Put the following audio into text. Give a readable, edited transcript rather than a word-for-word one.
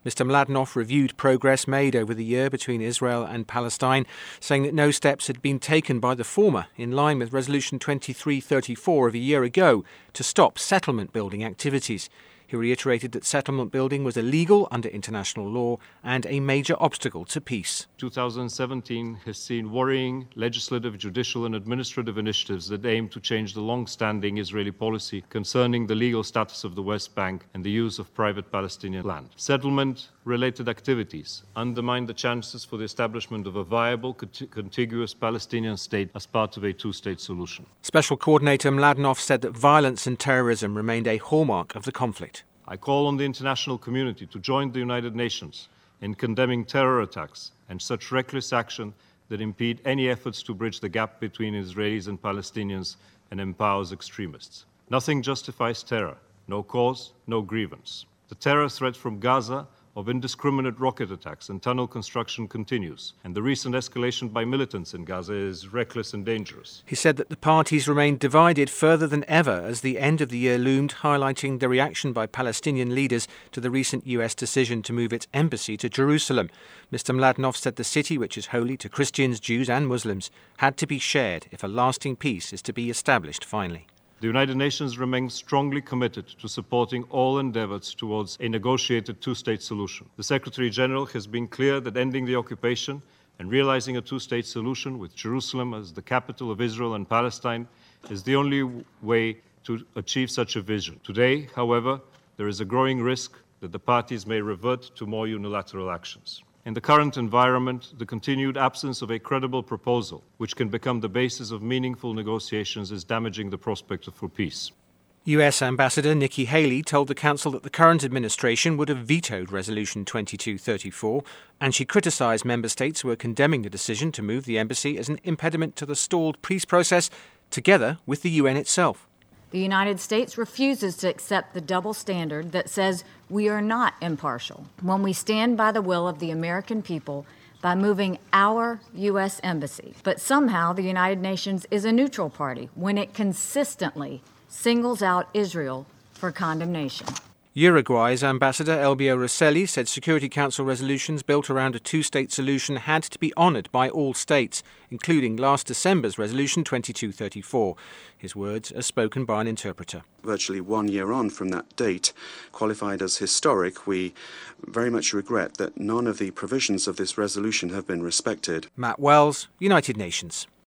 Mr. Mladenow reviewed progress made over the year between Israel and Palestine, saying that no steps had been taken by the former, in line with Resolution 2334 of a year ago, to stop settlement building activities. He reiterated that settlement building was illegal under international law and a major obstacle to peace. 2017 has seen worrying legislative, judicial and administrative initiatives that aim to change the long-standing Israeli policy concerning the legal status of the West Bank and the use of private Palestinian land. Settlement-related activities undermine the chances for the establishment of a viable, contiguous Palestinian state as part of a two-state solution. Special Coordinator Mladenow said that violence and terrorism remained a hallmark of the conflict. I call on the international community to join the United Nations in condemning terror attacks and such reckless action that impede any efforts to bridge the gap between Israelis and Palestinians and empowers extremists. Nothing justifies terror, no cause, no grievance. The terror threat from Gaza of indiscriminate rocket attacks and tunnel construction continues, and the recent escalation by militants in Gaza is reckless and dangerous. He said that the parties remained divided further than ever as the end of the year loomed, highlighting the reaction by Palestinian leaders to the recent US decision to move its embassy to Jerusalem. Mr. Mladenow said the city, which is holy to Christians, Jews and Muslims, had to be shared if a lasting peace is to be established finally. The United Nations remains strongly committed to supporting all endeavours towards a negotiated two-state solution. The Secretary-General has been clear that ending the occupation and realising a two-state solution with Jerusalem as the capital of Israel and Palestine is the only way to achieve such a vision. Today, however, there is a growing risk that the parties may revert to more unilateral actions. In the current environment, the continued absence of a credible proposal, which can become the basis of meaningful negotiations, is damaging the prospect for peace. US Ambassador Nikki Haley told the Council that the current administration would have vetoed Resolution 2234, and she criticised member states who were condemning the decision to move the embassy as an impediment to the stalled peace process, together with the UN itself. The United States refuses to accept the double standard that says we are not impartial when we stand by the will of the American people by moving our U.S. embassy. But somehow the United Nations is a neutral party when it consistently singles out Israel for condemnation. Uruguay's Ambassador Elbio Rosselli said Security Council resolutions built around a two-state solution had to be honoured by all states, including last December's Resolution 2234. His words are spoken by an interpreter. Virtually 1 year on from that date, qualified as historic, we very much regret that none of the provisions of this resolution have been respected. Matt Wells, United Nations.